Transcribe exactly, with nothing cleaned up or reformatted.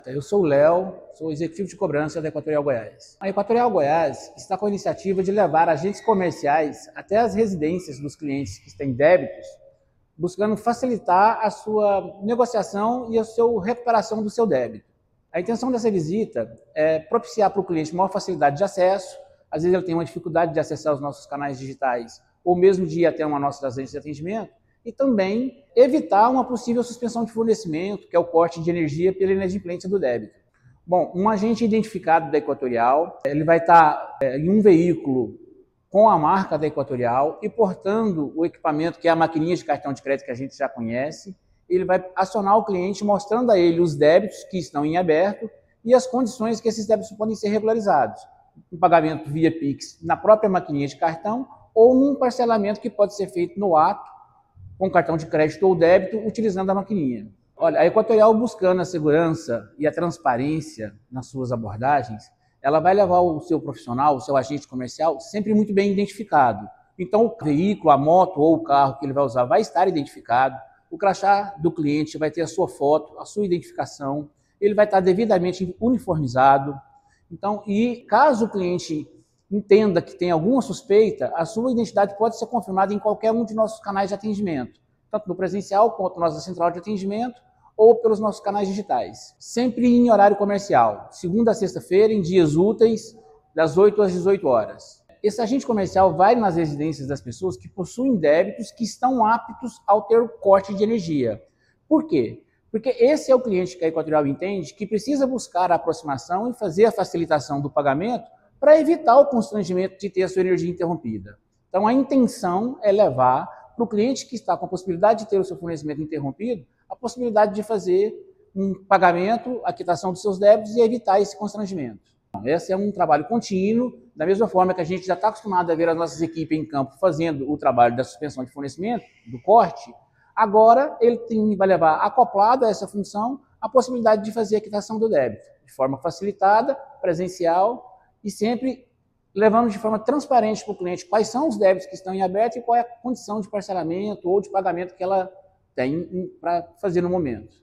Eu sou o Léo, sou executivo de cobrança da Equatorial Goiás. A Equatorial Goiás está com a iniciativa de levar agentes comerciais até as residências dos clientes que têm débitos, buscando facilitar a sua negociação e a sua recuperação do seu débito. A intenção dessa visita é propiciar para o cliente maior facilidade de acesso. Às vezes ele tem uma dificuldade de acessar os nossos canais digitais ou mesmo de ir até uma nossa agência de atendimento, e também evitar uma possível suspensão de fornecimento, que é o corte de energia pela inadimplência do débito. Bom, um agente identificado da Equatorial, ele vai estar é, em um veículo com a marca da Equatorial e portando o equipamento, que é a maquininha de cartão de crédito que a gente já conhece. Ele vai acionar o cliente mostrando a ele os débitos que estão em aberto e as condições que esses débitos podem ser regularizados. Um pagamento via Pix na própria maquininha de cartão ou num parcelamento que pode ser feito no ato com cartão de crédito ou débito utilizando a maquininha. Olha, a Equatorial, buscando a segurança e a transparência nas suas abordagens, ela vai levar o seu profissional, o seu agente comercial, sempre muito bem identificado. Então, o veículo, a moto ou o carro que ele vai usar vai estar identificado, o crachá do cliente vai ter a sua foto, a sua identificação, ele vai estar devidamente uniformizado. Então, e caso o cliente entenda que tem alguma suspeita, a sua identidade pode ser confirmada em qualquer um de nossos canais de atendimento, tanto no presencial quanto na nossa central de atendimento ou pelos nossos canais digitais. Sempre em horário comercial, segunda a sexta-feira, em dias úteis, das oito às dezoito horas. Esse agente comercial vai nas residências das pessoas que possuem débitos que estão aptos ao ter o corte de energia. Por quê? Porque esse é o cliente que a Equatorial entende que precisa buscar a aproximação e fazer a facilitação do pagamento para evitar o constrangimento de ter a sua energia interrompida. Então, a intenção é levar para o cliente que está com a possibilidade de ter o seu fornecimento interrompido, a possibilidade de fazer um pagamento, a quitação dos seus débitos e evitar esse constrangimento. Esse é um trabalho contínuo, da mesma forma que a gente já está acostumado a ver as nossas equipes em campo fazendo o trabalho da suspensão de fornecimento, do corte. Agora, ele tem, vai levar acoplado a essa função a possibilidade de fazer a quitação do débito, de forma facilitada, presencial, e sempre levando de forma transparente para o cliente quais são os débitos que estão em aberto e qual é a condição de parcelamento ou de pagamento que ela tem para fazer no momento.